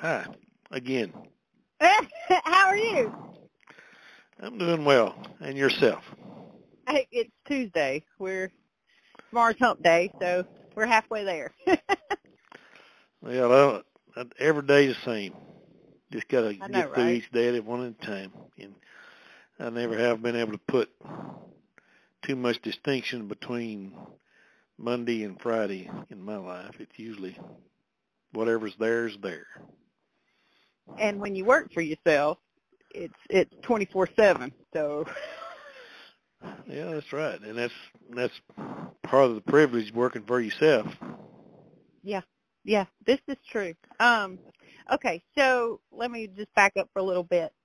Hi, again. How are you? I'm doing well. And yourself? Hey, it's Tuesday. Tomorrow's hump day, so we're halfway there. Well, every day the same. Just got to I know, get through right? each day at one at a time. And I never have been able to put too much distinction between Monday and Friday in my life. It's usually whatever's there is there. And when you work for yourself, it's 24/7. So Yeah, that's right. And that's part of the privilege working for yourself. yeah, this is true. Okay, so let me just back up for a little bit.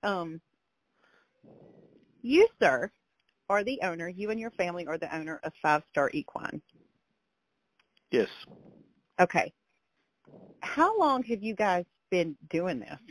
You, sir, are the owner. You and your family are the owner of Five Star Equine. Yes. Okay. How long have you guys been doing this?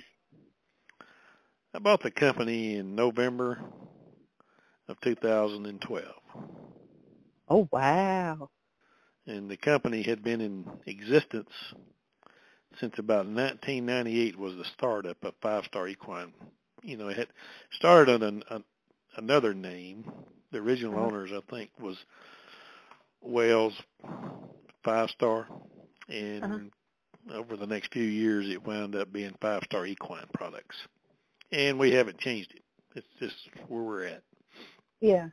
I bought the company in November of 2012. Oh, wow. And the company had been in existence since about 1998 was the startup of Five Star Equine. It had started on another name. The original owners, I think, was Wells Five Star, and over the next few years, it wound up being Five Star Equine Products, and we haven't changed it. It's just where we're at. Yeah.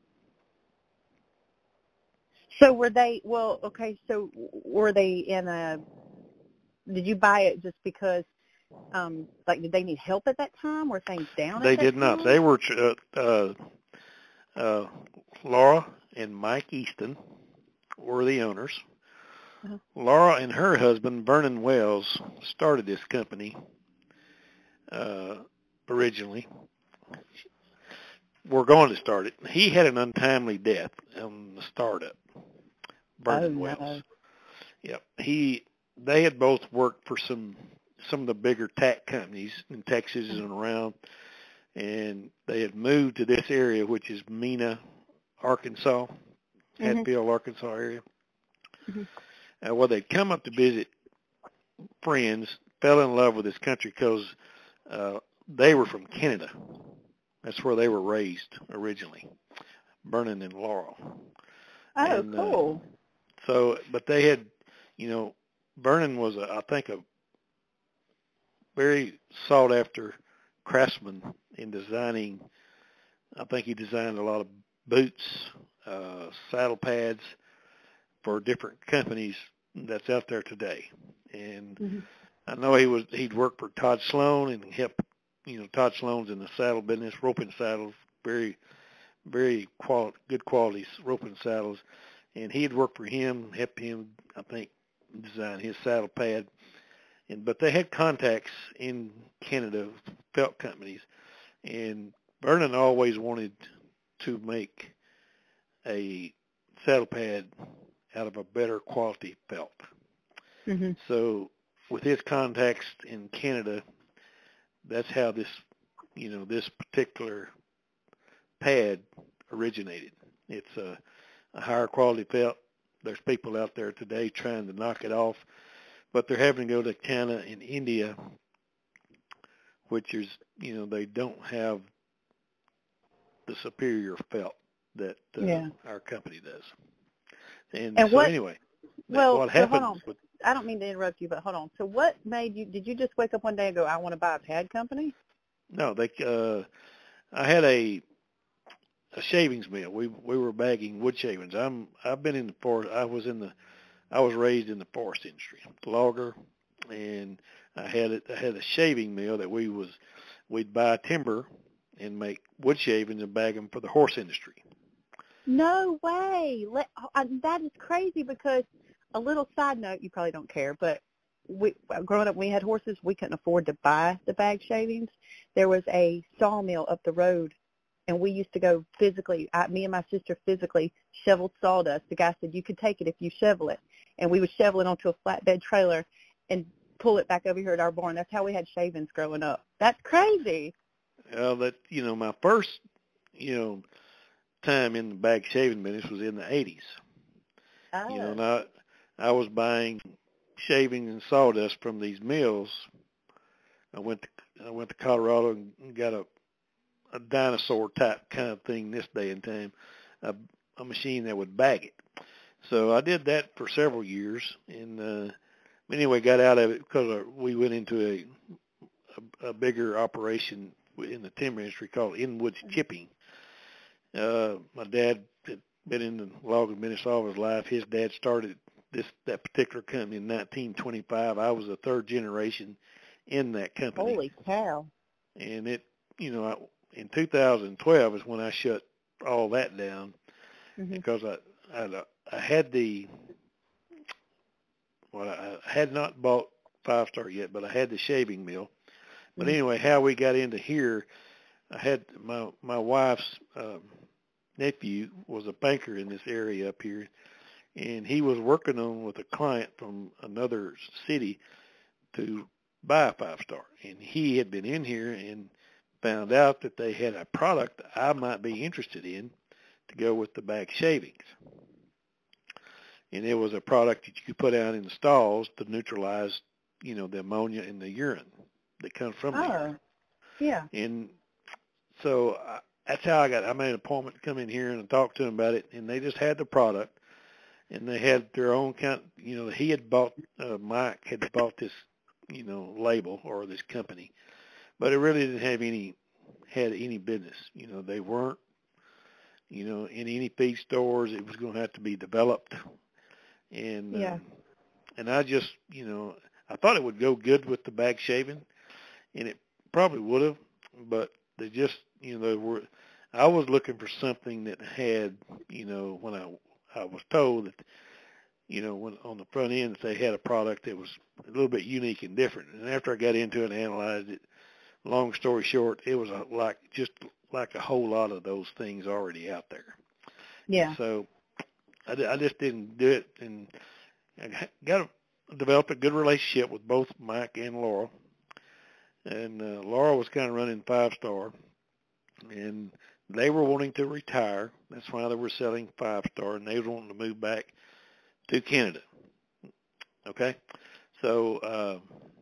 So were they, well, okay, so were they did you buy it just because, did they need help at that time? Were things down They at that did not. time? They were Laura and Mike Easton were the owners. Uh-huh. Laura and her husband, Vernon Wells, started this company originally. We're going to start it. He had an untimely death on the startup, Vernon Wells. No. Yep. They had both worked for some of the bigger tack companies in Texas and around, and they had moved to this area, which is Mena, Arkansas, Hatfield, Arkansas area. Mm-hmm. Well, they'd come up to visit friends, fell in love with this country because they were from Canada. That's where they were raised originally, Vernon and Laurel. Oh, And, cool. but they had, Vernon was, I think, a very sought-after craftsman in designing. I think he designed a lot of boots, saddle pads for different companies that's out there today. And I know he'd worked for Todd Sloan and helped, Todd Sloan's in the saddle business, roping saddles, very, very good quality roping saddles. And he had worked for him, helped him, I think, design his saddle pad. But they had contacts in Canada, felt companies. And Vernon always wanted to make a saddle pad out of a better quality felt. Mm-hmm. So with his contacts in Canada, that's how this particular pad originated. It's a higher quality felt. There's people out there today trying to knock it off, but they're having to go to China and India, which is, they don't have the superior felt that our company does. And so anyway, what happened? Hold on. I don't mean to interrupt you, but hold on. So what made you, did you just wake up one day and go, I want to buy a pad company? No, I had a shavings mill. We were bagging wood shavings. I've been in the forest. I was raised in the forest industry, logger, and I had a shaving mill that we'd buy timber and make wood shavings and bag them for the horse industry. No way. That is crazy because a little side note, you probably don't care, but growing up, we had horses. We couldn't afford to buy the bag shavings. There was a sawmill up the road, and we used to go physically, me and my sister physically shoveled sawdust. The guy said, you could take it if you shovel it. And we would shovel it onto a flatbed trailer and pull it back over here at our barn. That's how we had shavings growing up. That's crazy. My first, time in the bag shaving business was in the 80s. Oh. And I was buying shavings and sawdust from these mills I went to Colorado and got a dinosaur type kind of thing this day and time, a machine that would bag it. So I did that for several years, and anyway, got out of it because we went into a bigger operation in the timber industry called Inwoods Chipping. My dad had been in the logging business all his life. His dad started that particular company in 1925. I was the third generation in that company. Holy cow! And it, in 2012 is when I shut all that down because I had I had not bought Five Star yet, but I had the shaving mill. But anyway, how we got into here, I had my wife's nephew was a banker in this area up here, and he was working on with a client from another city to buy a Five Star. And he had been in here and found out that they had a product I might be interested in to go with the bag shavings. And it was a product that you could put out in the stalls to neutralize, the ammonia in the urine that comes from the urine. Yeah. And so that's how I made an appointment to come in here and talk to them about it. And they just had the product, and they had their own kind. He had bought Mike had bought this, label or this company, but it really didn't have any business. They weren't, in any feed stores. It was going to have to be developed. And and I just, I thought it would go good with the bag shaving, and it probably would have, but they just, I was looking for something that had, when I was told that, when on the front end they had a product that was a little bit unique and different. And after I got into it and analyzed it, long story short, it was like a whole lot of those things already out there. Yeah. So I just didn't do it, and I developed a good relationship with both Mike and Laura. And Laura was kind of running Five Star, and they were wanting to retire. That's why they were selling Five Star, and they were wanting to move back to Canada. Okay, so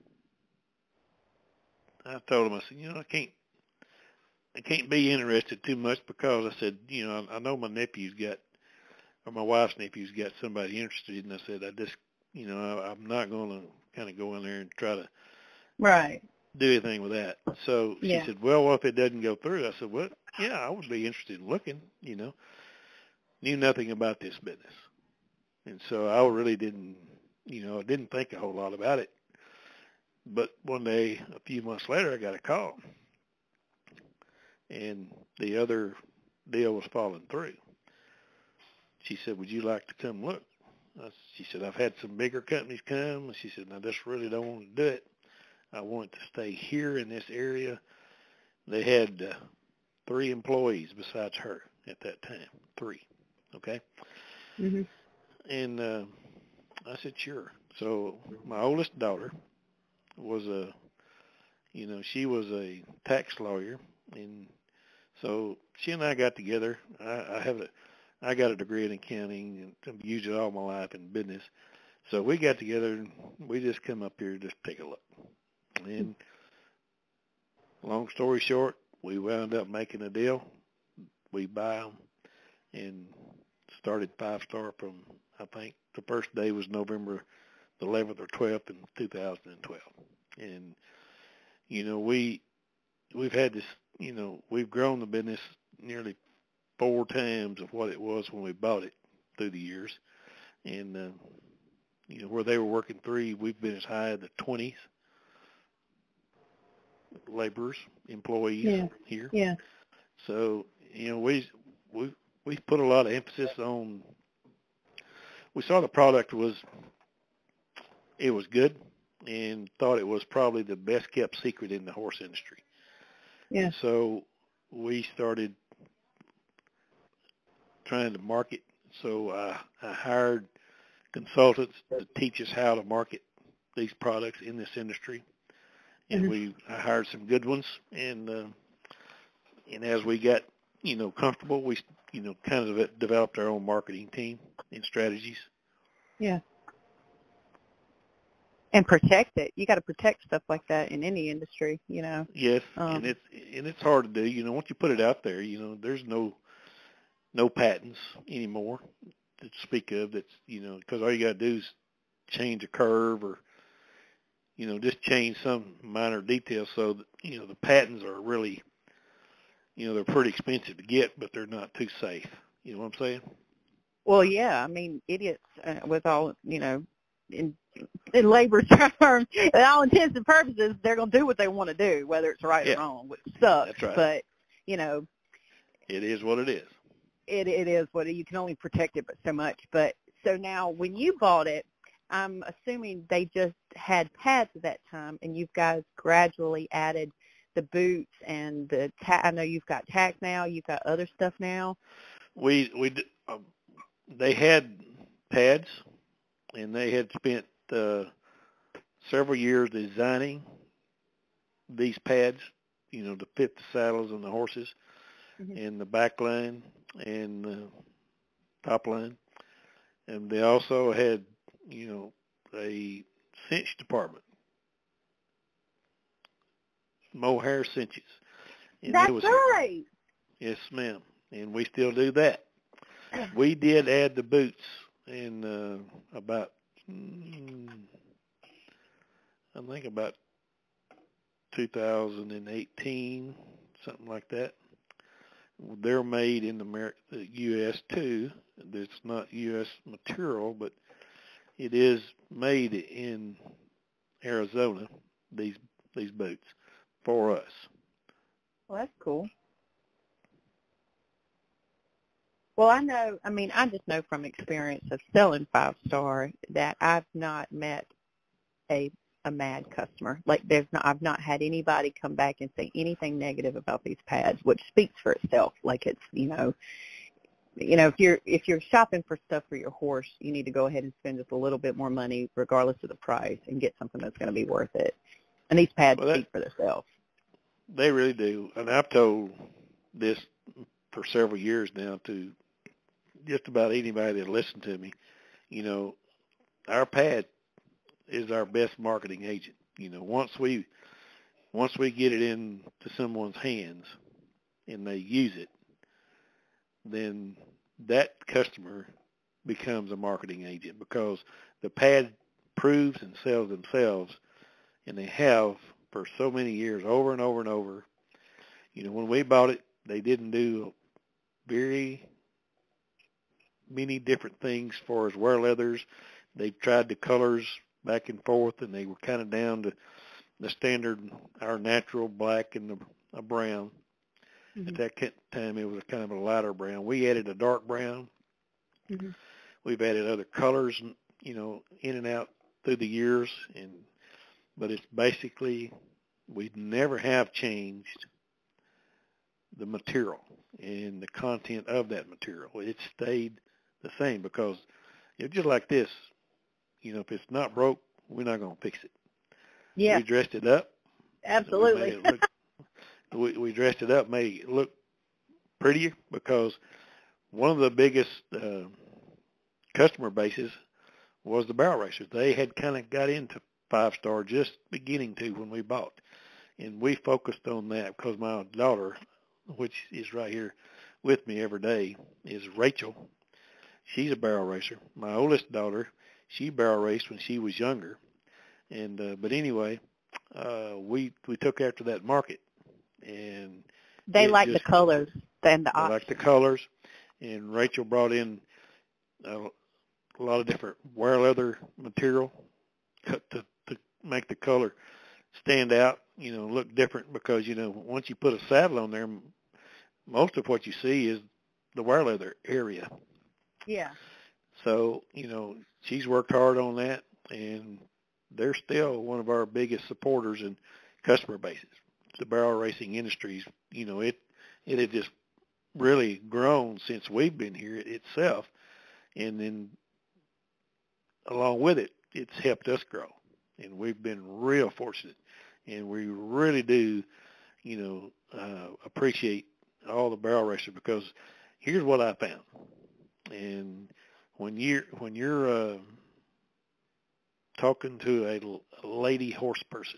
I told them, I said, I can't be interested too much because I said, I know my my wife's nephew's got somebody interested, and I said, I just, I'm not going to kind of go in there and try to do anything with that. So she said, well, if it doesn't go through? I said, well, yeah, I would be interested in looking, Knew nothing about this business. And so I really didn't, I didn't think a whole lot about it. But one day, a few months later, I got a call, and the other deal was falling through. She said, would you like to come look? She said, I've had some bigger companies come. She said, I just really don't want to do it. I want to stay here in this area. They had 3 employees besides her at that time. 3. Okay? And I said, sure. So my oldest daughter was she was a tax lawyer, and so she and I got together. I got a degree in accounting and I've used it all my life in business. So we got together and we just come up here just to take a look. And long story short, we wound up making a deal. We buy them and started Five Star from, I think the first day was November the 11th or 12th in 2012. And, we've had this, we've grown the business nearly 4 times of what it was when we bought it through the years. And, where they were working 3, we've been as high as the 20s laborers, employees here. Yeah. So, we put a lot of emphasis on, we saw the product was good and thought it was probably the best kept secret in the horse industry. Yeah. So we started trying to market. So I hired consultants to teach us how to market these products in this industry. And I hired some good ones, and as we got, comfortable, we, kind of developed our own marketing team and strategies. Yeah. And protect it. You got to protect stuff like that in any industry, you know. Yes, and it's hard to do. You know, once you put it out there, you know, there's no patents anymore to speak of. That's, you know, because all you got to do is change a curve or, you know, just change some minor detail. So that, you know, the patents are really, you know, they're pretty expensive to get, but they're not too safe. You know what I'm saying? Well, yeah. I mean, idiots with all, you know, in labor terms, in all intents and purposes, they're going to do what they want to do, whether it's right or wrong, which sucks. That's right. But, you know, it is what it is. It is what you can only protect it, but so much. But so now, when you bought it, I'm assuming they just had pads at that time, and you guys gradually added the boots and the I know you've got tack now. You've got other stuff now. They had pads, and they had spent several years designing these pads, you know, to fit the saddles and the horses, and the back line and the top line. And they also had, you know, a cinch department, mohair cinches. And that's right. Yes, ma'am. And we still do that. We did add the boots in about, I think about 2018, something like that. They're made in the U.S. too. It's not U.S. material, but it is made in Arizona. These boots for us. Well, that's cool. Well, I just know from experience of selling 5-star that I've not met a mad customer. Like I've not had anybody come back and say anything negative about these pads, which speaks for itself. Like it's, you know, if you're shopping for stuff for your horse, you need to go ahead and spend just a little bit more money, regardless of the price, and get something that's going to be worth it. And these pads speak for themselves. They really do. And I've told this for several years now to just about anybody that listens to me. You know, our pad is our best marketing agent. You know, once we get it into someone's hands and they use it, then that customer becomes a marketing agent, because the pad proves and sells themselves, and they have for so many years, over and over and over. You know, when we bought it, they didn't do very many different things as far as wear leathers. They tried the colors back and forth, and they were kind of down to the standard, our natural black and a brown. At that time, it was kind of a lighter brown. We added a dark brown. We've added other colors, you know, in and out through the years, but it's basically, we never have changed the material and the content of that material. It stayed the same, because it's just like this. You know, if it's not broke, we're not going to fix it. Yeah. We dressed it up. Absolutely. We dressed it up, made it look prettier, because one of the biggest customer bases was the barrel racers. They had kind of got into 5-star just beginning to when we bought. And we focused on that because my daughter, which is right here with me every day, is Rachel. She's a barrel racer. My oldest daughter, she barrel raced when she was younger. And but anyway, we took after that market. And they like the colors and the options. They like the colors. And Rachel brought in a lot of different wear leather material cut to make the color stand out, you know, look different, because, you know, once you put a saddle on there, most of what you see is the wear leather area. Yeah. So, you know, she's worked hard on that, and they're still one of our biggest supporters and customer bases. The barrel racing industries, you know, it had just really grown since we've been here itself, and then along with it, it's helped us grow, and we've been real fortunate, and we really do, you know, appreciate all the barrel racers, because here's what I found. And when you're talking to a lady horse person.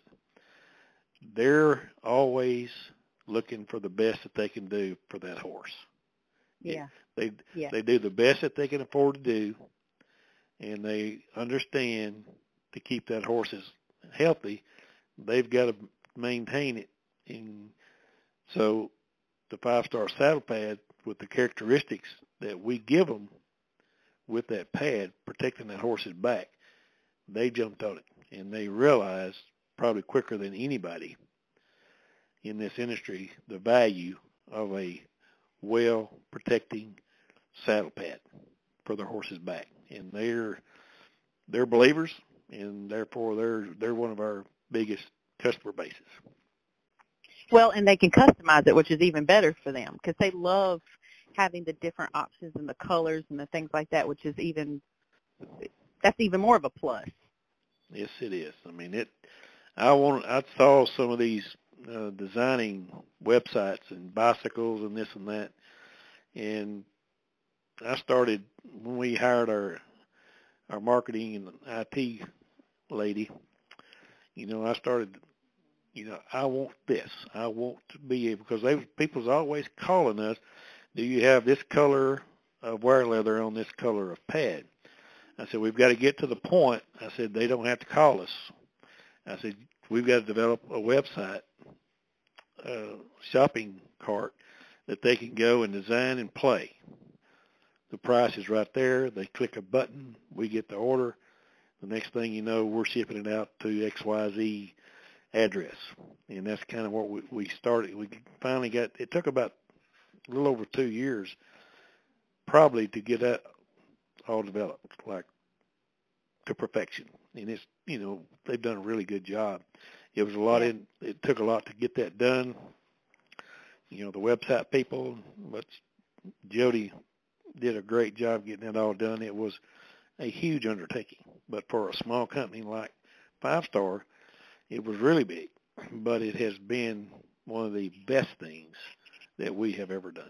They're always looking for the best that they can do for that horse. Yeah. They do the best that they can afford to do, and they understand to keep that horse healthy, they've got to maintain it. And so the 5-star saddle pad, with the characteristics that we give them with that pad, protecting that horse's back, they jumped on it, and they realized probably quicker than anybody in this industry the value of a well-protecting saddle pad for their horse's back. And they're believers, and therefore they're one of our biggest customer bases. Well, and they can customize it, which is even better for them, because they love having the different options and the colors and the things like that, which is that's even more of a plus. Yes, it is. I mean, I saw some of these designing websites and bicycles and this and that, and I started when we hired our marketing and IT lady. I started. I want this. I want to be able, because people's always calling us, do you have this color of wear leather on this color of pad? I said, we've got to get to the point. I said, they don't have to call us. I said, we've got to develop a website, shopping cart that they can go and design and play. The price is right there. They click a button. We get the order. The next thing you know, we're shipping it out to XYZ address. And that's kind of what we started. We finally got, it took about a little over 2 years probably to get that all developed, like to perfection. And it's, they've done a really good job. It was a lot it took a lot to get that done. The website people, but Jody did a great job getting that all done. It was a huge undertaking, but for a small company like 5-Star, it was really big, but it has been one of the best things that we have ever done.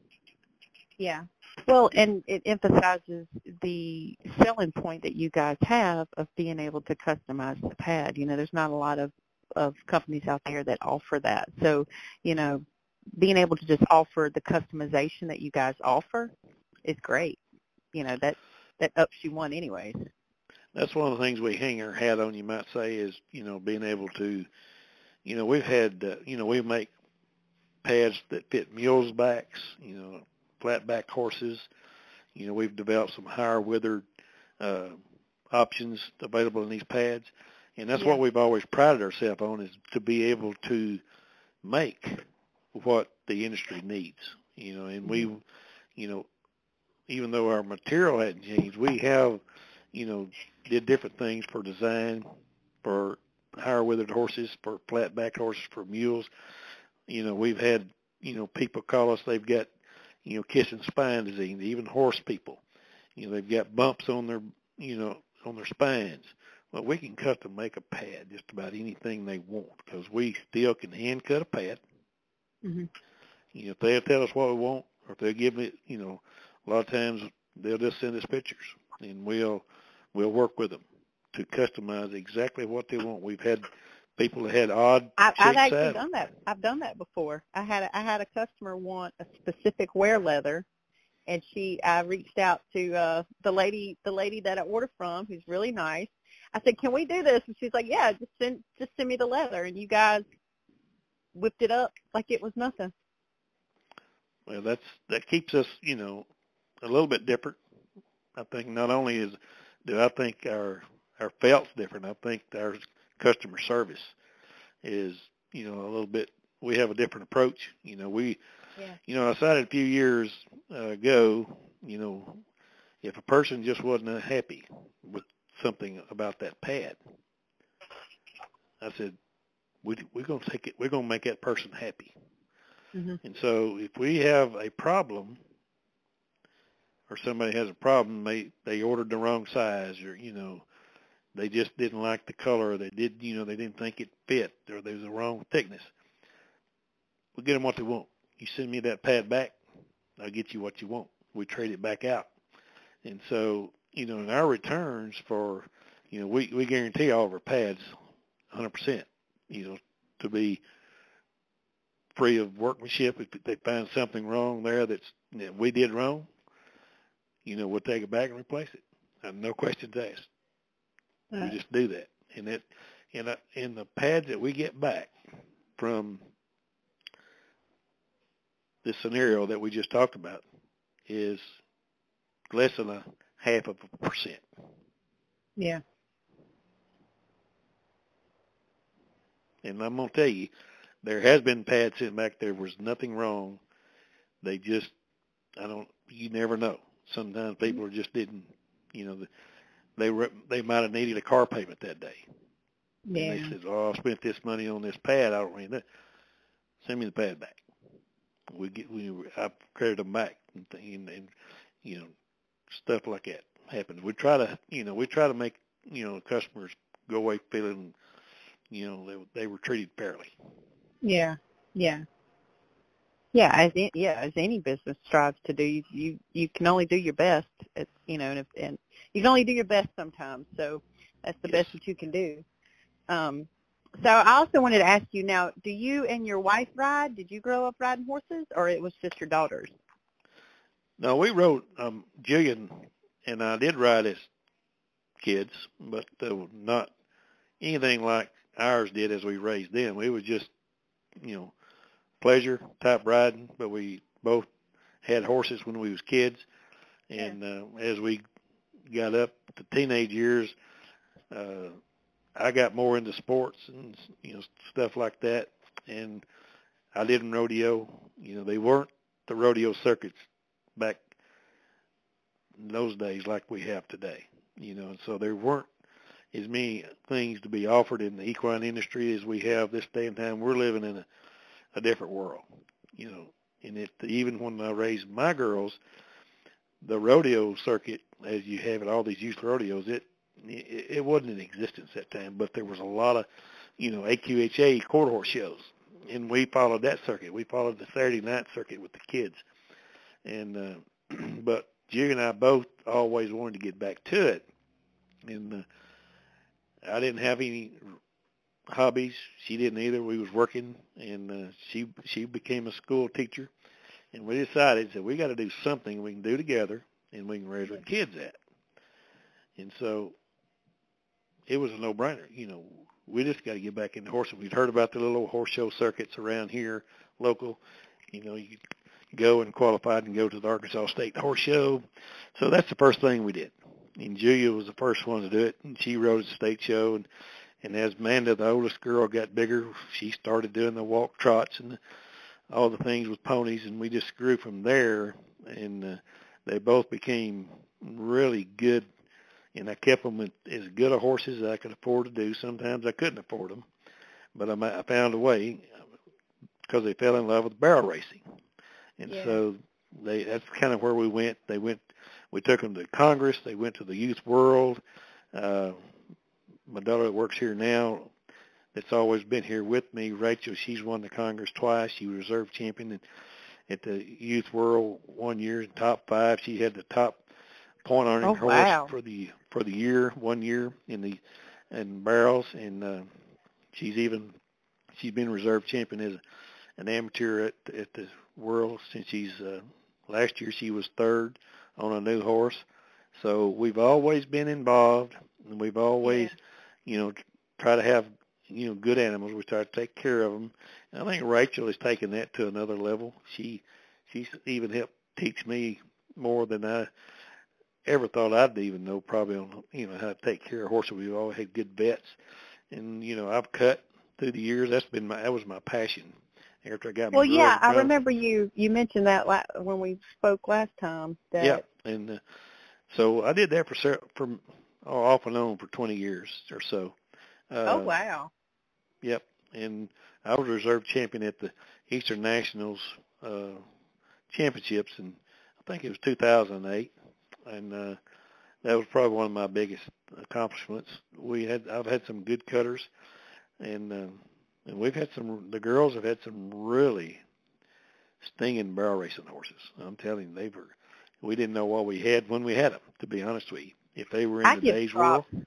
Yeah. Well, and it emphasizes the selling point that you guys have of being able to customize the pad. There's not a lot of companies out there that offer that. So, being able to just offer the customization that you guys offer is great. That ups you one anyways. That's one of the things we hang our hat on, you might say, is, being able to, we've had, we make pads that fit mules' backs, flat back horses. We've developed some higher withered options available in these pads. And that's what we've always prided ourselves on, is to be able to make what the industry needs. And we, even though our material hadn't changed, we have, did different things for design, for higher withered horses, for flat back horses, for mules. We've had, people call us, they've got, kiss and spine disease, even horse people. They've got bumps on their, on their spines. Well, we can custom make a pad just about anything they want, because we still can hand cut a pad. Mm-hmm. If they'll tell us what we want, or if they'll give me, a lot of times they'll just send us pictures, and we'll work with them to customize exactly what they want. We've had people that had odd. I've actually done that. I've done that before. I had a customer want a specific wear leather, and I reached out to the lady that I ordered from, who's really nice. I said, "Can we do this?" And she's like, "Yeah, just send me the leather." And you guys whipped it up like it was nothing. Well, that keeps us, a little bit different. I think not only do I think our felt's different, I think our customer service is, a little bit, we have a different approach. I decided a few years ago, if a person just wasn't happy with something about that pad, I said, we're going to take it, we're going to make that person happy. Mm-hmm. And so if we have a problem, or somebody has a problem, they ordered the wrong size, or, they just didn't like the color, or they didn't think it fit, or there was the wrong thickness, we'll get them what they want. You send me that pad back, I'll get you what you want. We trade it back out. And so, in our returns for, we guarantee all of our pads 100%, to be free of workmanship. If they find something wrong there that we did wrong, we'll take it back and replace it. No questions asked. We just do that. And in the pads that we get back from this scenario that we just talked about is less than 0.5%. Yeah. And I'm going to tell you, there has been pads sent back. There was nothing wrong. They just, you never know. Sometimes people just didn't, they might have needed a car payment that day. Yeah. And they said, I spent this money on this pad. I don't really know. Send me the pad back. I credit them back and stuff like that happens. We try to make, customers go away feeling, they were treated fairly. Yeah. Yeah. Yeah, as any business strives to do, you can only do your best. It's and you can only do your best sometimes. So that's the best that you can do. So I also wanted to ask you now: do you and your wife ride? Did you grow up riding horses, or it was just your daughters? No, we rode. Jillian and I did ride as kids, but not anything like ours did as we raised them. We was just, pleasure type riding, but we both had horses when we was kids, and as we got up to teenage years, I got more into sports and stuff like that, and I didn't rodeo. They weren't the rodeo circuits back in those days like we have today. And so there weren't as many things to be offered in the equine industry as we have this day and time. We're living in a different world, and even when I raised my girls, the rodeo circuit, as you have at all these youth rodeos, it wasn't in existence at that time, but there was a lot of, AQHA quarter horse shows, and we followed that circuit. We followed the Saturday night circuit with the kids, and but Jig and I both always wanted to get back to it, and I didn't have any hobbies. She didn't either. We was working, and she became a school teacher, and we decided that we got to do something we can do together and we can raise our kids at. And so it was a no-brainer. We just got to get back into horses. We'd heard about the little horse show circuits around here, local. You go and qualify and go to the Arkansas State Horse Show. So that's the first thing we did. And Julia was the first one to do it, and she rode at the state show. And as Amanda, the oldest girl, got bigger, she started doing the walk trots and all the things with ponies, and we just grew from there. And they both became really good, and I kept them with as good a horses as I could afford to do. Sometimes I couldn't afford them, but I found a way because they fell in love with barrel racing. And so that's kind of where we went. We took them to Congress. They went to the Youth World. My daughter that works here now, that's always been here with me, Rachel, she's won the Congress twice. She was reserve champion at the Youth World 1 year, top 5. She had the top point earning horse for the year, 1 year in barrels, and she's been reserve champion as an amateur at the World since last year she was third on a new horse. So we've always been involved, and we've always, try to have, good animals. We try to take care of them. And I think Rachel has taken that to another level. She's even helped teach me more than I ever thought I'd even know, probably on, how to take care of horses. We've always had good vets. And, I've cut through the years. That was my passion. After I got I remember you mentioned that when we spoke last time. And so I did that for off and on for 20 years or so. Wow. Yep, and I was reserve champion at the Eastern Nationals championships, and I think it was 2008, and that was probably one of my biggest accomplishments. I've had some good cutters, and we've had the girls have had some really stinging barrel racing horses. I'm telling you, we didn't know what we had when we had them, to be honest with you. If they were in today's world.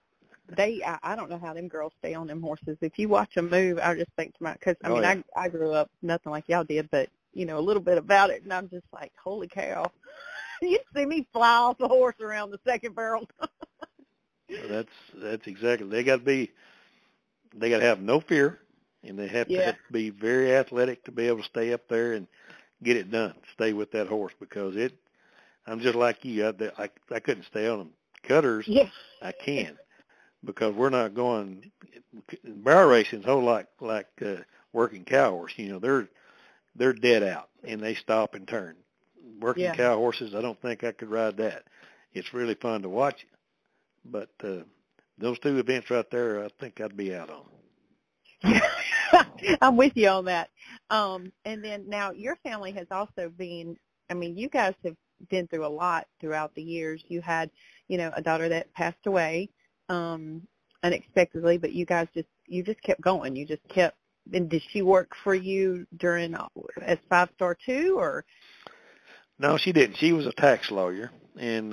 I don't know how them girls stay on them horses. If you watch them move, I just think to my, because I Oh, mean, yeah. I grew up nothing like y'all did, but you know a little bit about it, and I'm just like, holy cow! You'd see me fly off the horse around the second barrel. That's exactly. They got to have no fear, and they have Yeah. to be very athletic to be able to stay up there and get it done. Stay with that horse because I'm just like you. I couldn't stay on them. Cutters, Yeah. I can because we're not going. Barrel racing's whole like working cow horse. You know, they're dead out and they stop and turn. Working Yeah. cow horses, I don't think I could ride that. It's really fun to watch, but those two events right there, I think I'd be out on. I'm with you on that. And then now your family has also been, I mean, you guys have been through a lot throughout the years. You had, you know, a daughter that passed away unexpectedly, but you just kept going. You just kept, and did she work for you during as 5-star too, or? No, she didn't. She was a tax lawyer in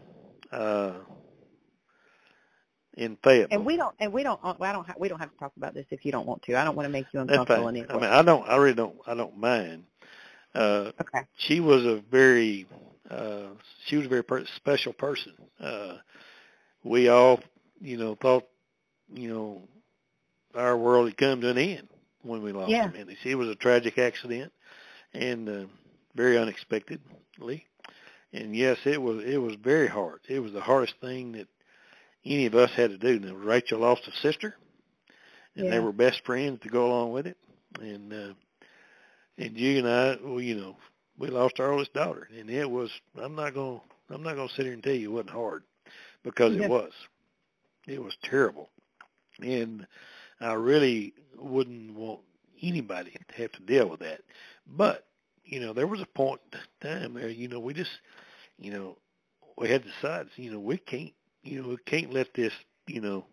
Fayetteville. And we don't have to talk about this if you don't want to. I don't want to make you That's uncomfortable fine. in any I way. mean, I really don't mind. Okay. She was a very special person. We all, you know, thought, you know, our world had come to an end when we lost him. And it was a tragic accident and very unexpectedly. And yes, it was very hard. It was the hardest thing that any of us had to do. Now, Rachel lost a sister, and they were best friends to go along with it. And G and I, well, you know, we lost our oldest daughter, and it was. I'm not gonna sit here and tell you it wasn't hard, because it was. It was terrible, and I really wouldn't want anybody to have to deal with that. But you know, there was a point in time where, you know, we just, you know, we had to decide, you know, we can't let this, you know,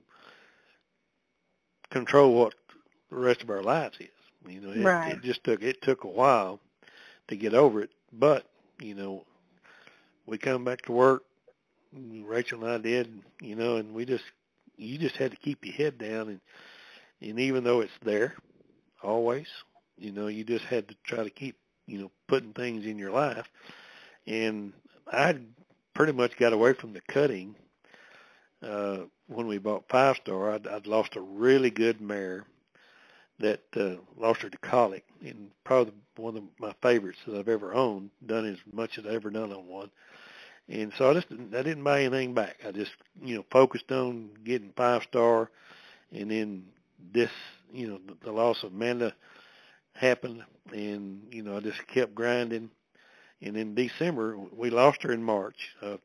control what the rest of our lives is. You know, it took a while to get over it, but, you know, we come back to work, Rachel and I did, you know, and you just had to keep your head down, and even though it's there, always, you know, you just had to try to keep, you know, putting things in your life. And I pretty much got away from the cutting when we bought 5-star. I'd lost a really good mare that lost her to colic, and probably one of my favorites that I've ever owned, done as much as I've ever done on one. And so I didn't buy anything back. I just, you know, focused on getting 5-star, and then this, you know, the loss of Amanda happened, and, you know, I just kept grinding. And in December, we lost her in March of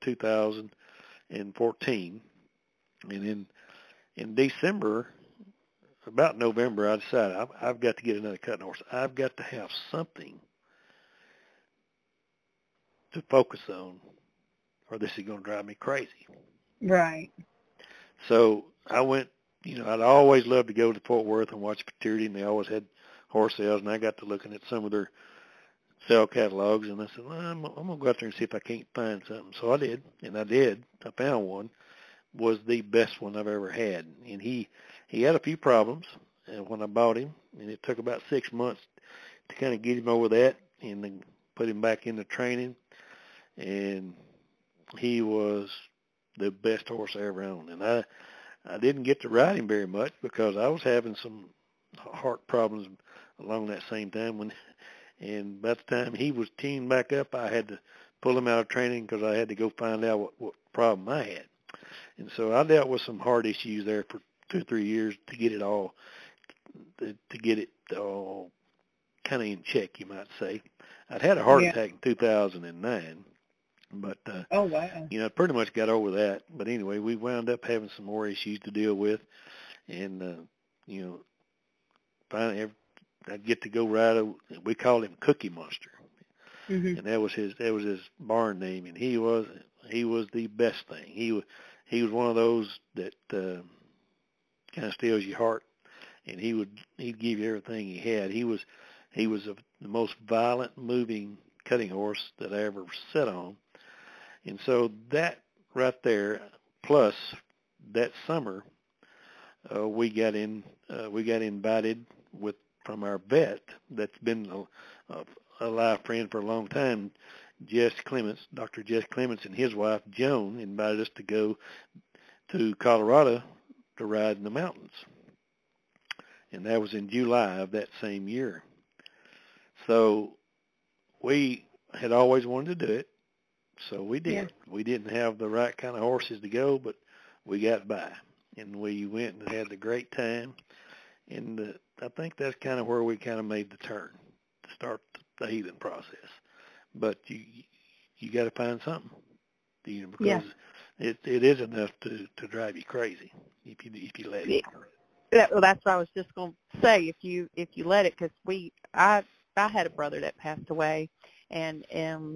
2014. And in December, about November, I decided I've got to get another cutting horse. I've got to have something to focus on, or this is going to drive me crazy. Right. So I went, you know, I'd always loved to go to Fort Worth and watch Futurity, and they always had horse sales, and I got to looking at some of their sale catalogs, and I said, well, I'm going to go out there and see if I can't find something. So I did, and I did. I found one. Was the best one I've ever had. And he had a few problems when I bought him, and it took about 6 months to kind of get him over that and then put him back into training. And he was the best horse I ever owned. And I didn't get to ride him very much because I was having some heart problems along that same time and by the time he was teeing back up, I had to pull him out of training because I had to go find out what problem I had. And so I dealt with some heart issues there for 2 or 3 years to get it all kind of in check, you might say. I'd had a heart attack in 2009, but oh wow, you know, I pretty much got over that. But anyway, we wound up having some more issues to deal with, and you know, finally I'd get to go ride we called him Cookie Monster. Mm-hmm. And that was his barn name, and he was the best thing. He was one of those that kind of steals your heart, and he'd give you everything he had. He was the most violent moving cutting horse that I ever sat on. And so that right there, plus that summer we got invited from our vet that's been a live friend for a long time, Dr. Jess Clements, and his wife Joan invited us to go to Colorado to ride in the mountains, and that was in July of that same year. So we had always wanted to do it, so we did. Yeah. We didn't have the right kind of horses to go, but we got by, and we went and had a great time. And I think that's kind of where we kind of made the turn to start the healing process. But you got to find something, because it is enough to drive you crazy if you let it. Well, that's what I was just going to say. If you let it, because I had a brother that passed away, and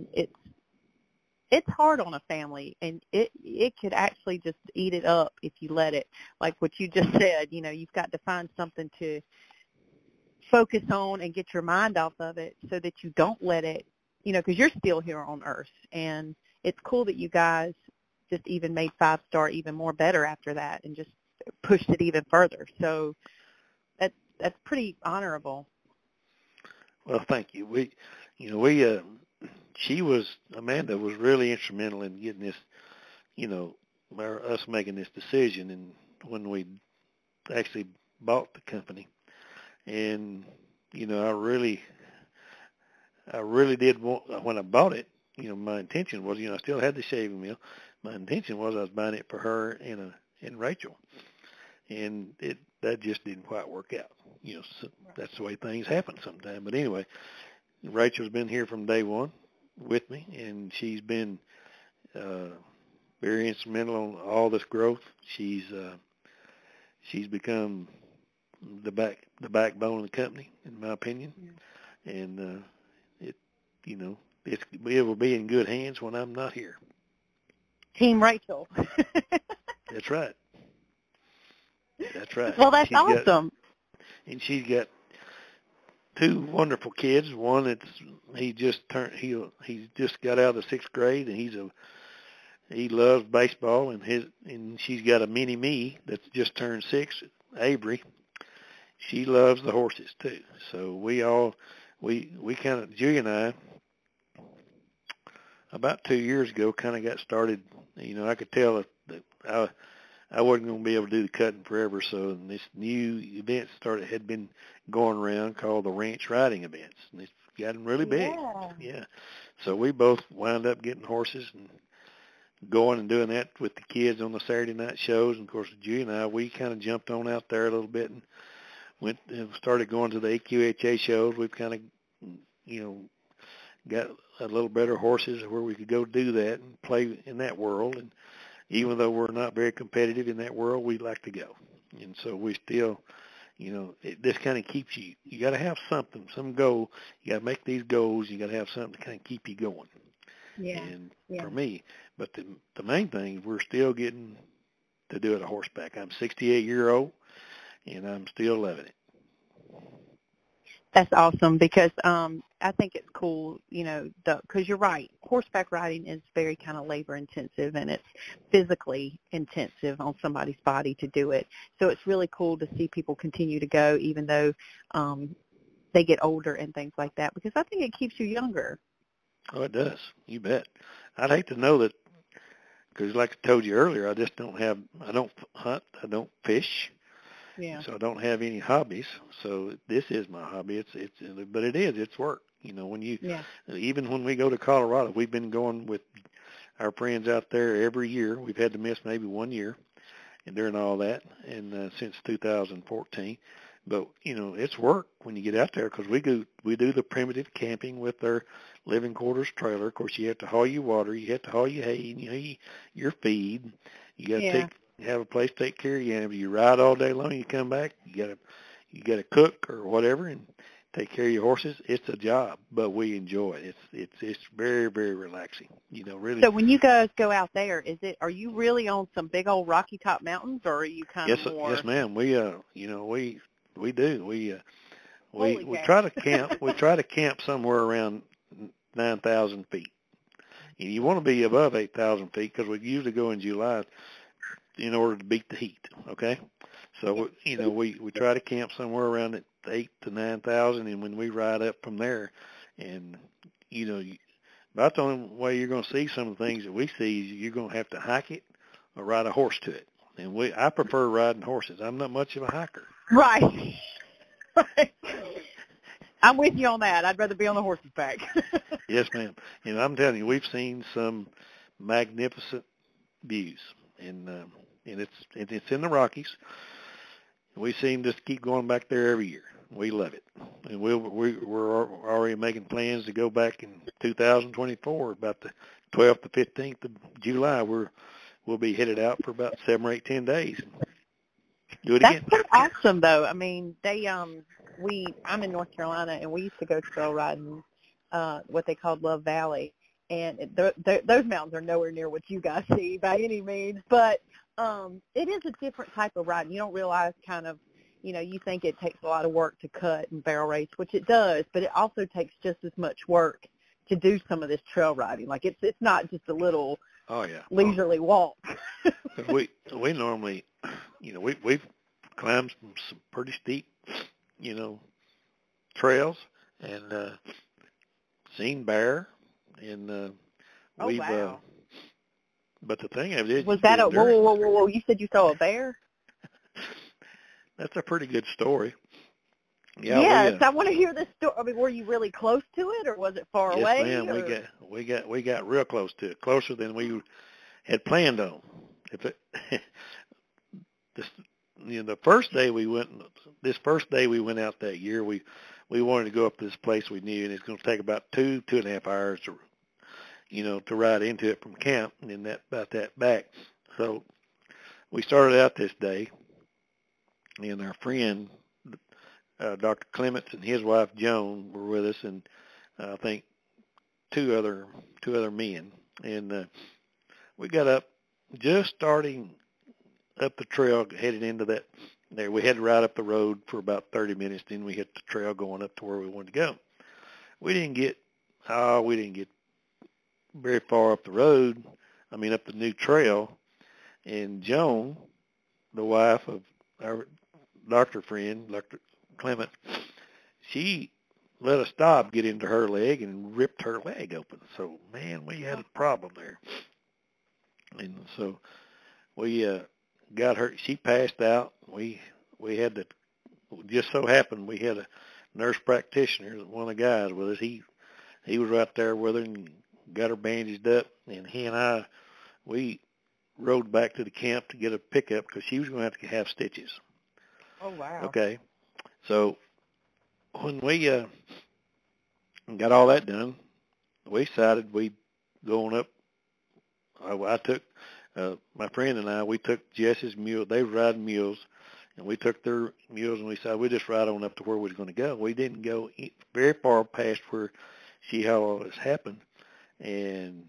it's hard on a family, and it could actually just eat it up if you let it. Like what you just said, you've got to find something to focus on and get your mind off of it so that you don't let it, because you're still here on Earth. And it's cool that you guys just even made 5-Star even more better after that and just pushed it even further. So that's pretty honorable. Well, thank you. Amanda was really instrumental in getting this, us making this decision, and when we actually bought the company. And, I really did want, when I bought it, my intention was, I still had the shaving mill. My intention was I was buying it for her and Rachel. And that just didn't quite work out. So that's the way things happen sometimes. But anyway, Rachel's been here from day one with me, and she's been very instrumental in all this growth. She's become the backbone of the company, in my opinion. Yeah. And it will be in good hands when I'm not here. Team Rachel. That's right. That's right. Well, that's awesome. And she's got 2 wonderful kids. One he just got out of the 6th grade, and he loves baseball, and she's got a mini me that's just turned 6, Avery. She loves the horses too. So we kind of, Julia and I, about 2 years ago, kind of got started. I could tell that I wasn't going to be able to do the cutting forever, so this new event had been going around called the ranch riding events, and it's gotten really big. Yeah. So we both wound up getting horses and going and doing that with the kids on the Saturday night shows. And of course, Julia and I, we kind of jumped on out there a little bit and went and started going to the AQHA shows. We've kind of, got a little better horses where we could go do that and play in that world. And even though we're not very competitive in that world, we like to go. And so we still, this kind of keeps you got to have something, some goal. You got to make these goals. You got to have something to kind of keep you going. Yeah. And for me, but the main thing, we're still getting to do it a horseback. I'm 68-year-old, and I'm still loving it. That's awesome, because I think it's cool, because you're right. Horseback riding is very kind of labor intensive, and it's physically intensive on somebody's body to do it. So it's really cool to see people continue to go, even though they get older and things like that, because I think it keeps you younger. Oh, it does. You bet. I'd hate to know that, because like I told you earlier, I don't hunt, I don't fish. Yeah. So I don't have any hobbies. So this is my hobby. But it's work. Even when we go to Colorado, we've been going with our friends out there every year. We've had to miss maybe 1 year, and during all that, and since 2014. But it's work when you get out there, because we do the primitive camping with our living quarters trailer. Of course, you have to haul your water, you have to haul your hay, your feed. You got to have a place to take care of you. And if you ride all day long, you come back, you got to cook or whatever and take care of your horses. It's a job, but we enjoy it. It's very, very relaxing. Really. So when you guys go out there, are you really on some big old Rocky Top mountains, or are you kind of more? Yes, ma'am. We we do. We try to camp. We try to camp somewhere around 9,000 feet. And you want to be above 8,000 feet, because we usually go in July in order to beat the heat, okay? So we try to camp somewhere around at 8,000 to 9,000, and when we ride up from there, and about the only way you're going to see some of the things that we see is you're going to have to hike it or ride a horse to it. And I prefer riding horses. I'm not much of a hiker. Right. Right. I'm with you on that. I'd rather be on the horse's back. Yes, ma'am. And I'm telling you, we've seen some magnificent views, and it's in the Rockies. We seem to keep going back there every year. We love it, and we're already making plans to go back in 2024, about the 12th to 15th of July. We'll be headed out for about 7 or 8, 10 days. Do it again. That's so awesome, though. I mean, I'm in North Carolina, and we used to go trail riding, what they called Love Valley, and those mountains are nowhere near what you guys see by any means. But it is a different type of riding. You don't realize you think it takes a lot of work to cut and barrel race, which it does, but it also takes just as much work to do some of this trail riding. Like it's not just a little leisurely walk. we normally, we've climbed some pretty steep, trails and seen bear, and we've. Wow. But the thing of it is, was that a whoa? You said you saw a bear? That's a pretty good story. Yeah, yes, I want to hear this story. I mean, were you really close to it, or was it far away? Yes, ma'am. We got real close to it, closer than we had planned on. The first day we went out that year, we wanted to go up to this place we knew, and it's going to take about 2.5 hours to ride into it from camp, and then about that back. So we started out this day, and our friend, Dr. Clements, and his wife Joan were with us, and I think two other men, and we got up just starting up the trail, headed into that. There, we had to ride up the road for about 30 minutes. Then we hit the trail going up to where we wanted to go. We didn't get very far up the road. Up the new trail, and Joan, the wife of our doctor friend, Dr. Clement, she let a stop get into her leg and ripped her leg open. So, man, we had a problem there. And so we got her. She passed out. We had to. Just so happened we had a nurse practitioner, one of the guys with us. He was right there with her and got her bandaged up. And he and I, we rode back to the camp to get a pickup because she was going to have stitches. Oh, wow. Okay. So when we got all that done, we decided we'd going up. I took my friend and I. We took Jess's mule. They were riding mules, and we took their mules, and we decided we'd just ride on up to where we was going to go. We didn't go very far past where she had all this happen, and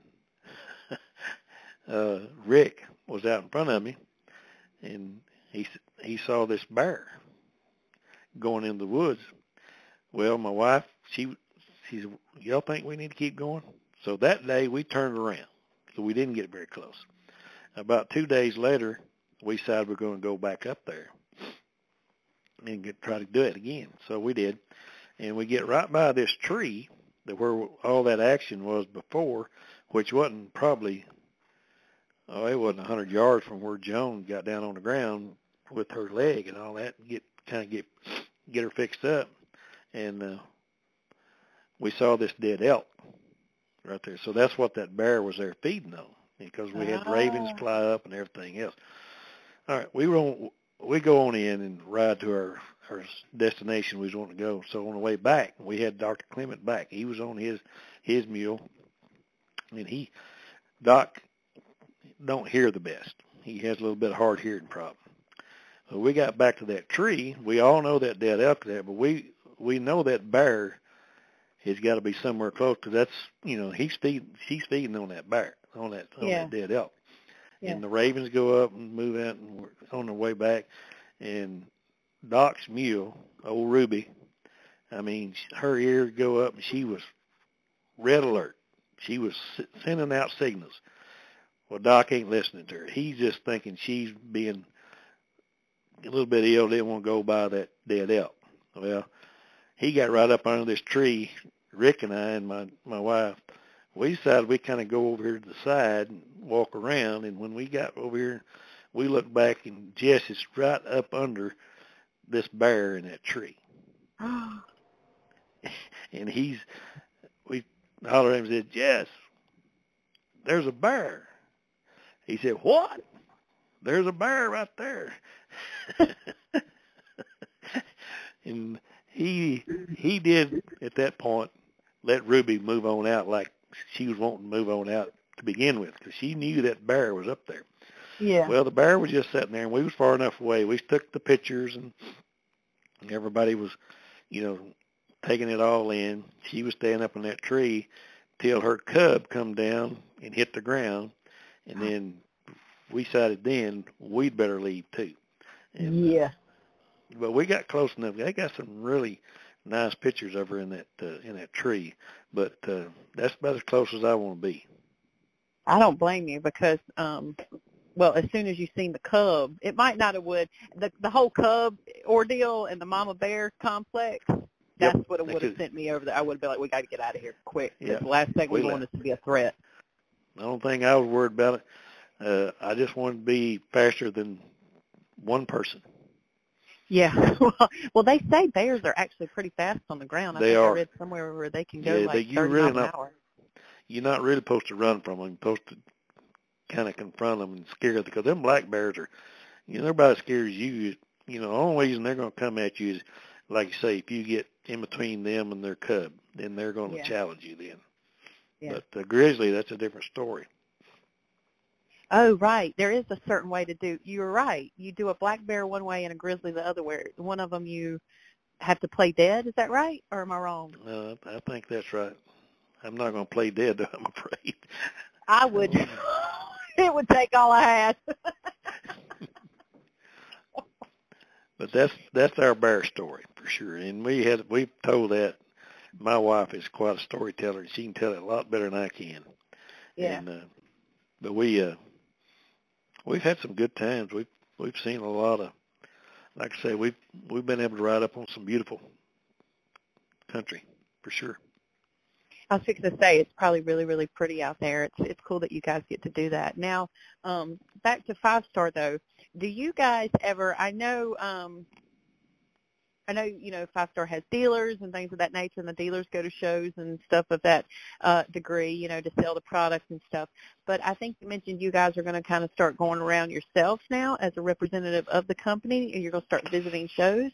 Rick was out in front of me, and he saw this bear going in the woods. Well, my wife, she said, y'all think we need to keep going? So that day we turned around. So we didn't get very close. About 2 days later, we decided we're going to go back up there and try to do it again. So we did. And we get right by this tree where all that action was before, which wasn't probably, it wasn't 100 yards from where Joan got down on the ground with her leg and all that, get her fixed up. And we saw this dead elk right there. So that's what that bear was there feeding on, because we had ravens fly up and everything else. All right, we go on in and ride to our destination we was wanting to go. So on the way back, we had Dr. Clement back. He was on his mule, and Doc don't hear the best. He has a little bit of hard hearing problem. So we got back to that tree. We all know that dead elk there, but we know that bear has got to be somewhere close, because that's, she's feeding on that bear, on that dead elk. Yeah. And the ravens go up and move out, and we're on the way back. And Doc's mule, old Ruby, her ears go up, and she was red alert. She was sending out signals. Well, Doc ain't listening to her. He's just thinking she's being a little bit ill, didn't want to go by that dead elk. Well, he got right up under this tree. Rick and I and my wife, we decided we kind of go over here to the side and walk around. And when we got over here, we looked back, and Jess is right up under this bear in that tree. And we hollered at him and said, Jess, there's a bear. He said, what? There's a bear right there. And he did, at that point, let Ruby move on out like she was wanting to move on out to begin with, because she knew that bear was up there. Yeah. Well, the bear was just sitting there, and we was far enough away. We took the pictures, and everybody was, taking it all in. She was staying up in that tree till her cub come down and hit the ground, and then we decided then we'd better leave too. And, yeah. But we got close enough. They got some really nice pictures of her in that tree, but that's about as close as I want to be. I don't blame you because, well, as soon as you seen the cub, it might not have would the whole cub ordeal and the mama bear complex. That's what it would have sent me over there. I would have been like, we got to get out of here quick. The last thing we want is to be a threat. The only thing I was worried about I just wanted to be faster than one person. Yeah. Well, they say bears are actually pretty fast on the ground. I read somewhere where they can go like 30 miles an hour. You're not really supposed to run from them. You're supposed to kind of confront them and scare them, because them black bears are, they're about as scary as you. The only reason they're going to come at you is, like you say, if you get in between them and their cub, then they're going to challenge you then. Yeah. But the grizzly, that's a different story. Oh, right. There is a certain way to do. You're right. You do a black bear one way and a grizzly the other way. One of them you have to play dead. Is that right, or am I wrong? I think that's right. I'm not going to play dead, though, I'm afraid. I would. It would take all I had. But that's our bear story for sure, and we've told that. My wife is quite a storyteller, and she can tell it a lot better than I can. Yeah. And but we've had some good times. We've seen a lot of, like I say, we've been able to ride up on some beautiful country for sure. I was fixing to say it's probably really, really pretty out there. It's cool that you guys get to do that. Now, back to Five Star though. Do you guys ever? I know, Five Star has dealers and things of that nature, and the dealers go to shows and stuff of that degree, to sell the products and stuff. But I think you mentioned you guys are going to kind of start going around yourselves now as a representative of the company, and you're going to start visiting shows.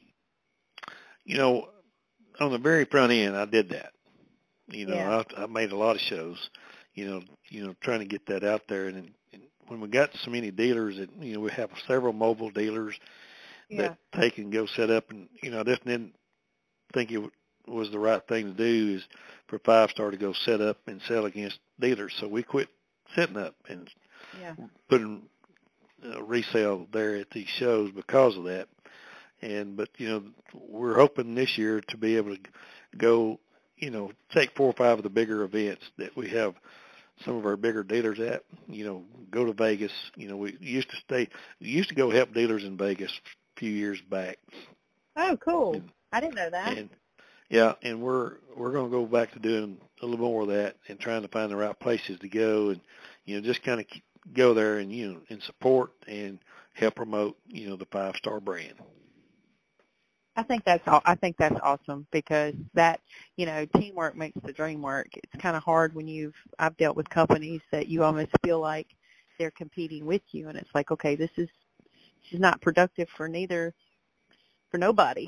On the very front end, I did that. I made a lot of shows, trying to get that out there. And when we got so many dealers that, we have several mobile dealers that they can go set up. And, I just didn't think it was the right thing to do is for Five Star to go set up and sell against dealers. So we quit setting up and putting resale there at these shows because of that. But we're hoping this year to be able to go, take 4 or 5 of the bigger events that we have some of our bigger dealers at, go to Vegas. We used to go help dealers in Vegas a few years back. Oh, cool. I didn't know that. And we're going to go back to doing a little more of that and trying to find the right places to go and, just kind of go there and, and support and help promote, the Five Star brand. I think that's awesome because that, teamwork makes the dream work. It's kind of hard when I've dealt with companies that you almost feel like they're competing with you, and it's like, okay, this is not productive for nobody.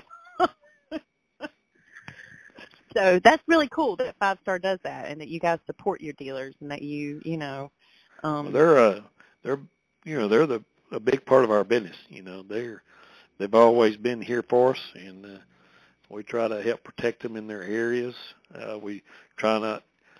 So that's really cool that Five Star does that, and that you guys support your dealers, and that they're a big part of our business. They've always been here for us, and we try to help protect them in their areas. We try not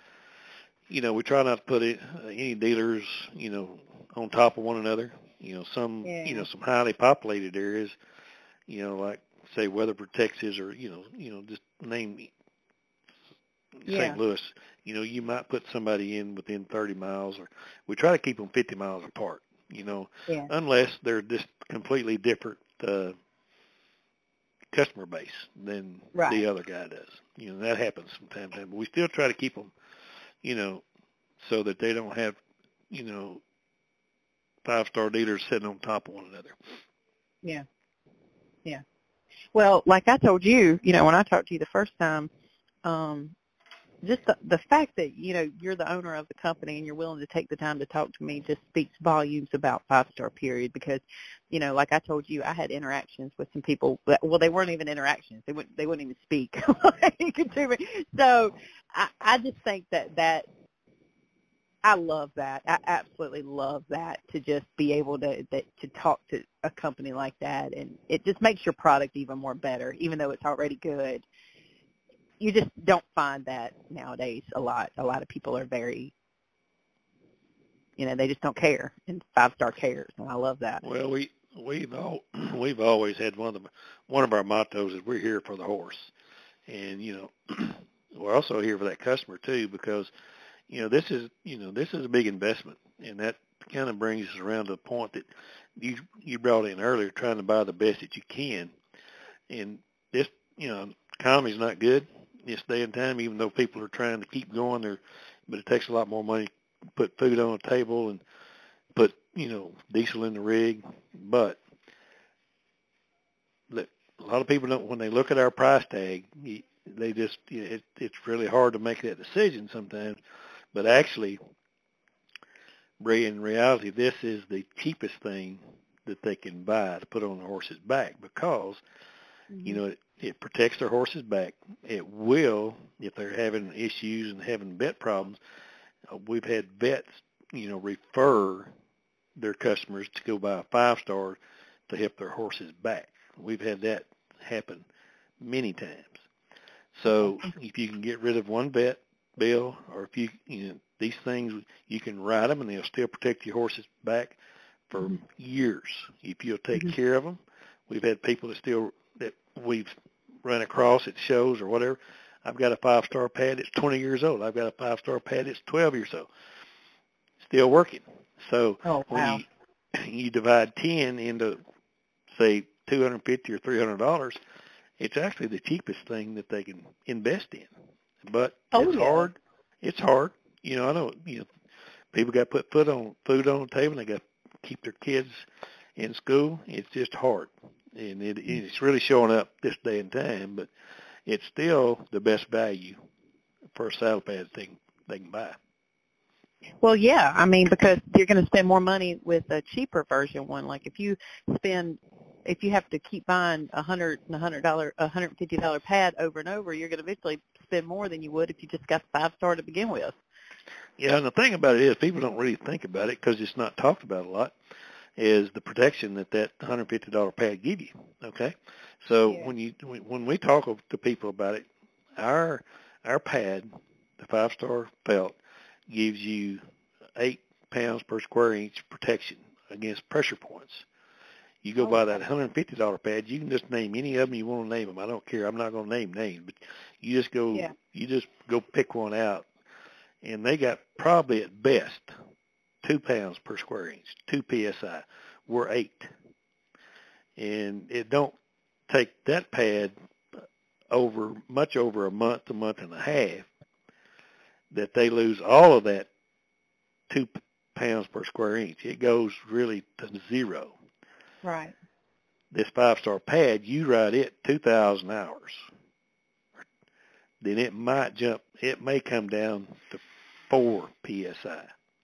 to put any dealers, on top of one another. Some highly populated areas, like say Weatherford, Texas, or just name St. Louis. You might put somebody in within 30 miles, or we try to keep them 50 miles apart. Unless they're just completely different customer base than Right. the other guy does. You know, that happens from time to time. But we still try to keep them, you know, so that they don't have, you know, 5-star dealers sitting on top of one another. Yeah. Yeah. Well, like I told you, you know, when I talked to you the first time, just the fact that, you know, you're the owner of the company and you're willing to take the time to talk to me just speaks volumes about 5-star period because, you know, like I told you, I had interactions with some people that, well, they weren't even interactions. They wouldn't even speak to me. So I just think that I love that. I absolutely love that, to just be able to talk to a company like that, and it just makes your product even more better, even though it's already good. You just don't find that nowadays a lot. A lot of people are very, you know, they just don't care, and 5-star cares, and I love that. Well, we've always had one of our mottos is we're here for the horse, and you know we're also here for that customer too, because you know this is a big investment, and that kind of brings us around to the point that you brought in earlier, trying to buy the best that you can, and this, you know, economy's not good this day and time, even though people are trying to keep going there, but it takes a lot more money to put food on the table and put, you know, diesel in the rig. But look, a lot of people don't, when they look at our price tag, they just, you know, it's really hard to make that decision sometimes. But actually, in reality, this is the cheapest thing that they can buy to put on the horse's back, because you know, it protects their horse's back. It will, if they're having issues and having vet problems. We've had vets, you know, refer their customers to go buy a 5-star to help their horse's back. We've had that happen many times. So if you can get rid of one vet bill, or if you know, these things, you can ride them and they'll still protect your horse's back for years if you'll take care of them. We've had people that we've run across at shows or whatever. I've got a 5-star pad that's 20 years old. I've got a 5-star pad that's 12 years old. Still working. So when you divide 10 into, say, $250 or $300, it's actually the cheapest thing that they can invest in. But it's hard. It's hard. You know, I know, you know, people got to put food on the table, and they got to keep their kids in school. It's just hard. And it's really showing up this day and time, but it's still the best value for a saddle pad thing they can buy. Well, yeah, I mean, because you're going to spend more money with a cheaper version one. Like if you have to keep buying $150 pad over and over, you're going to eventually spend more than you would if you just got the 5-star to begin with. Yeah, and the thing about it is, people don't really think about it because it's not talked about a lot, is the protection that $150 pad give you. Okay, so when we talk to people about it, our pad, the 5-star felt, gives you 8 pounds per square inch protection against pressure points. You go buy that $150 pad, you can just name any of them you want to name them. I don't care. I'm not going to name names, but you just go pick one out, and they got probably at best 2 pounds per square inch, 2 psi. We're 8, and it don't take that pad much over a month and a half that they lose all of that 2 pounds per square inch. It goes really to zero. Right. This 5-star pad, you ride it 2,000 hours, then it may come down to 4 psi.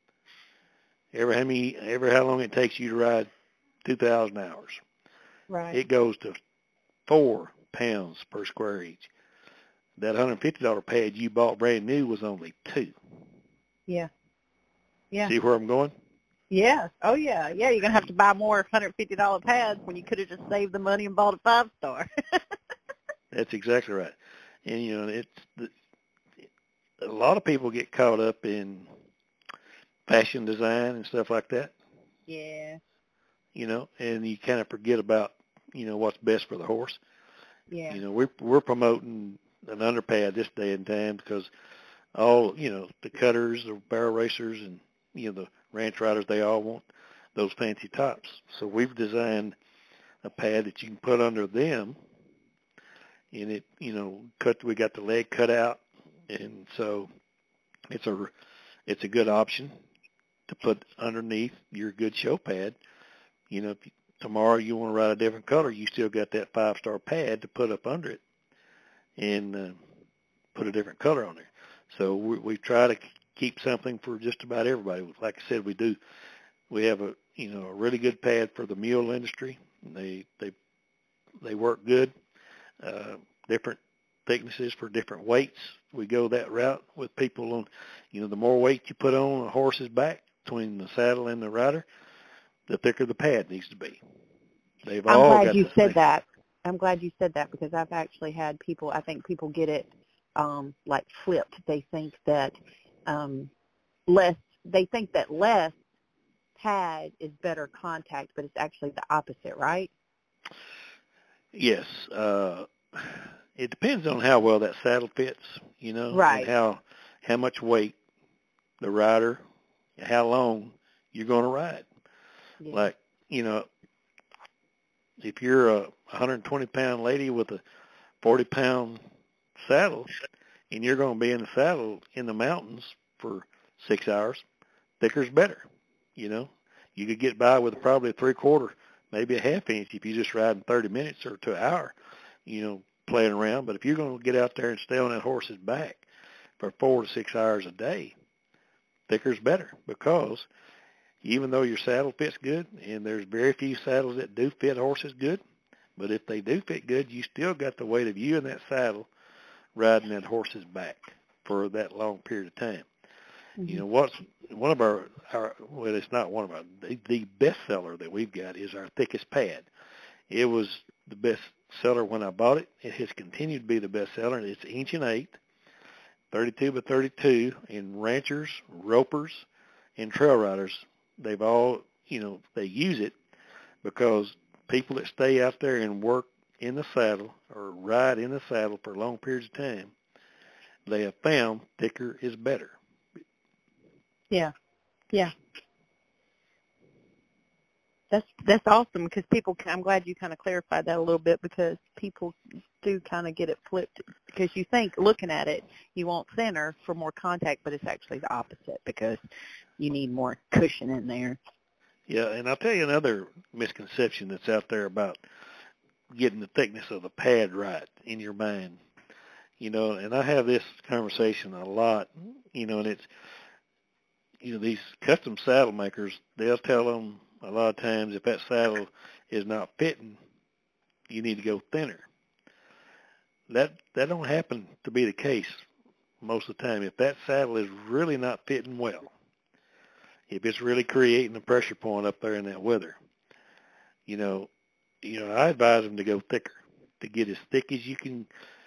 How long it takes you to ride 2,000 hours. Right. It goes to 4 pounds per square inch. That $150 pad you bought brand new was only 2. Yeah. Yeah. See where I'm going? Yeah. Oh, yeah. Yeah, you're going to have to buy more $150 pads when you could have just saved the money and bought a 5-star. That's exactly right. And, you know, a lot of people get caught up in fashion design and stuff like that. Yeah. You know, and you kind of forget about, you know, what's best for the horse. Yeah. You know, we're promoting an underpad this day and time because all, you know, the cutters, the barrel racers, and, you know, the ranch riders, they all want those fancy tops. So we've designed a pad that you can put under them, and it, we got the leg cut out, and so it's a good option to put underneath your good show pad. If tomorrow you want to ride a different color, you still got that 5-star pad to put up under it and put a different color on there. So we try to keep something for just about everybody. Like I said, we have a really good pad for the mule industry. They work good. Different thicknesses for different weights. We go that route with people on, the more weight you put on a horse's back between the saddle and the rider, the thicker the pad needs to be. I'm glad you said that. I'm glad you said that because I've actually had people, I think people get it like flipped. They think that less pad is better contact, but it's actually the opposite, right? Yes. It depends on how well that saddle fits, right. And how much weight the rider, how long you're going to ride. Yeah. Like, if you're a 120-pound lady with a 40-pound saddle and you're going to be in the saddle in the mountains for 6 hours, thicker's better, You could get by with probably a 3/4, maybe a 1/2 inch if you just ride in 30 minutes or to an hour, playing around. But if you're going to get out there and stay on that horse's back for 4 to 6 hours a day, thicker's better, because even though your saddle fits good, and there's very few saddles that do fit horses good, but if they do fit good, you still got the weight of you in that saddle riding that horse's back for that long period of time. Mm-hmm. What's one of our well, it's not one of our, the best seller that we've got is our thickest pad. It was the best seller when I bought it. It has continued to be the best seller, and it's 1 1/8, 32 by 32, and ranchers, ropers, and trail riders, they've all, they use it because people that stay out there and work in the saddle or ride in the saddle for long periods of time, they have found thicker is better. Yeah. Yeah. That's awesome because I'm glad you kind of clarified that a little bit because people do kind of get it flipped because you think looking at it, you want thinner for more contact, but it's actually the opposite because you need more cushion in there. Yeah, and I'll tell you another misconception that's out there about getting the thickness of the pad right in your mind. And I have this conversation a lot, and it's, these custom saddle makers, they'll tell them a lot of times if that saddle is not fitting, you need to go thinner. That don't happen to be the case most of the time. If that saddle is really not fitting well, if it's really creating a pressure point up there in that weather, I advise them to go thicker, to get as thick as you can.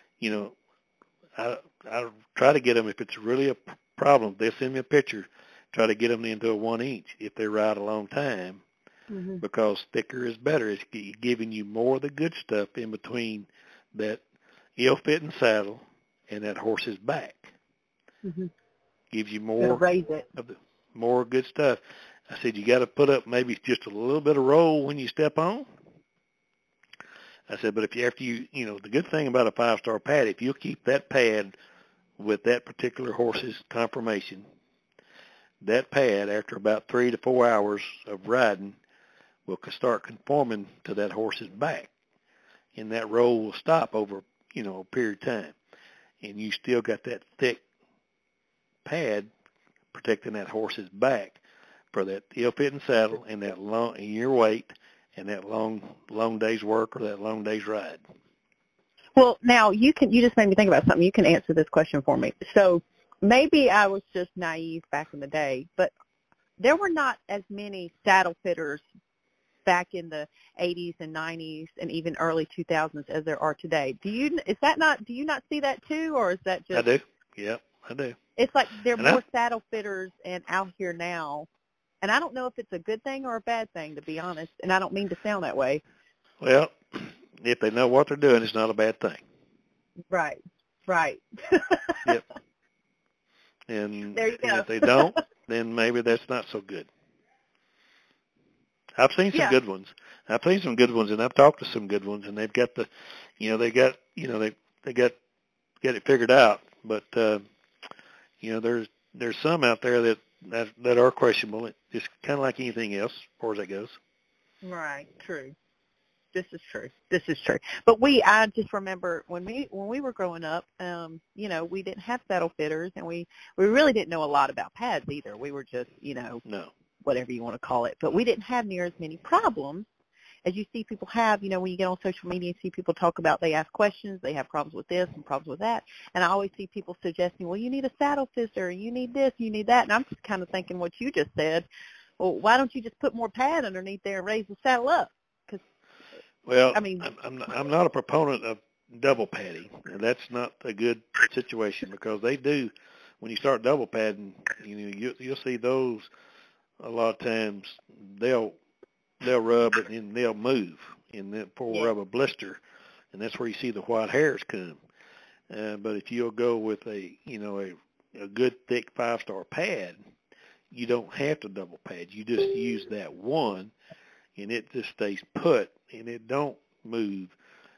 I try to get them, if it's really a problem, they'll send me a picture, try to get them into a 1 inch if they ride a long time, mm-hmm. because thicker is better. It's giving you more of the good stuff in between that ill-fitting saddle and that horse's back. Mm-hmm. Gives you more raise it. of the more good stuff. I said you got to put up maybe just a little bit of roll when you step on. I said, but after you the good thing about a 5-star pad, if you'll keep that pad with that particular horse's conformation, that pad after about 3 to 4 hours of riding will start conforming to that horse's back, and that roll will stop over a period of time, and you still got that thick pad protecting that horse's back for that ill-fitting saddle and that long your weight and that long day's work or that long day's ride. Well, now you just made me think about something. You can answer this question for me. So maybe I was just naive back in the day, but there were not as many saddle fitters back in the 80s and 90s and even early 2000s as there are today. Do you not see that too, or is that just? I do. Yeah, I do. It's like there are more saddle fitters and out here now, and I don't know if it's a good thing or a bad thing, to be honest, and I don't mean to sound that way. Well, if they know what they're doing, it's not a bad thing. Right. Yep. And there you go. if they don't, then maybe that's not so good. I've seen some Yeah. good ones. I've seen some good ones, and I've talked to some good ones, and they've got they got it figured out. But there's some out there that are questionable. It's kind of like anything else, as far as that goes. Right. True. This is true. This is true. But I just remember when we were growing up, we didn't have saddle fitters, and we really didn't know a lot about pads either. We were just, No. whatever you want to call it. But we didn't have near as many problems as you see people have, when you get on social media and see people talk about they ask questions, they have problems with this and problems with that. And I always see people suggesting, well, you need a saddle fitter, you need this, you need that. And I'm just kind of thinking what you just said. Well, why don't you just put more pad underneath there and raise the saddle up? Well, I mean, I'm not a proponent of double padding. And that's not a good situation because they do, when you start double padding, you'll see those a lot of times they'll rub it and they'll move and then rub a blister, and that's where you see the white hairs come. But if you'll go with a good thick 5-star pad, you don't have to double pad. You just use that one, and it just stays put, and it don't move.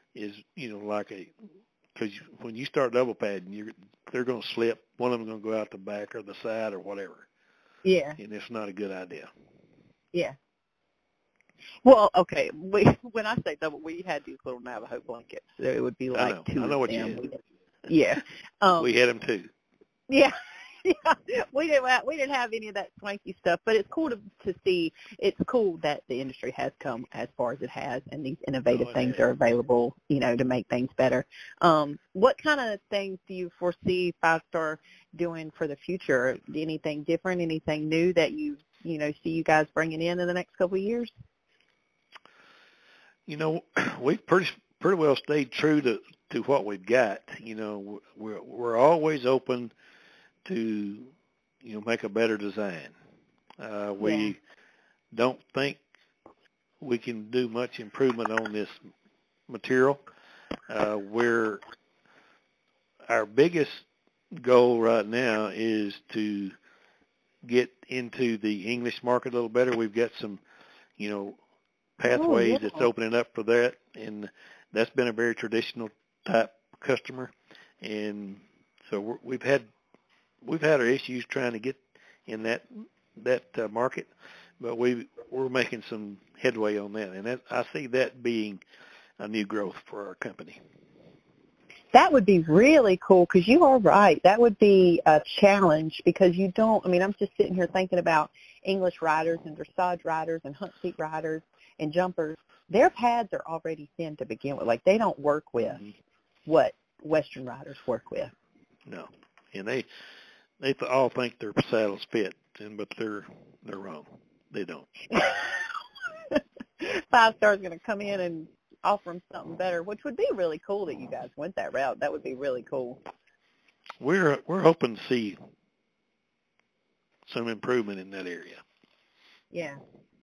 Because when you start double padding, they're going to slip. One of them going to go out the back or the side or whatever. Yeah. And it's not a good idea. Yeah. Well, okay. When I say double, we had these little Navajo blankets, so it would be like two I know of what them. you had. Yeah. We had them too. Yeah. Yeah, we didn't have any of that swanky stuff, but it's cool to see. It's cool that the industry has come as far as it has, and these innovative things are available, to make things better. What kind of things do you foresee 5-Star doing for the future? Anything different? Anything new that you see you guys bringing in the next couple of years? We've pretty well stayed true to what we've got. We're always open to make a better design. We don't think we can do much improvement on this material. Our biggest goal right now is to get into the English market a little better. We've got some pathways that's opening up for that, and that's been a very traditional type customer, and so we've had our issues trying to get in that market, but we're making some headway on that, and I see that being a new growth for our company. That would be really cool because you are right. That would be a challenge because you don't. I mean, I'm just sitting here thinking about English riders and dressage riders and hunt seat riders and jumpers. Their pads are already thin to begin with. Like they don't work with what Western riders work with. No, and they all think their saddles fit, but they're wrong. They don't. 5-Star is going to come in and offer them something better, which would be really cool that you guys went that route. That would be really cool. We're hoping to see some improvement in that area. Yeah.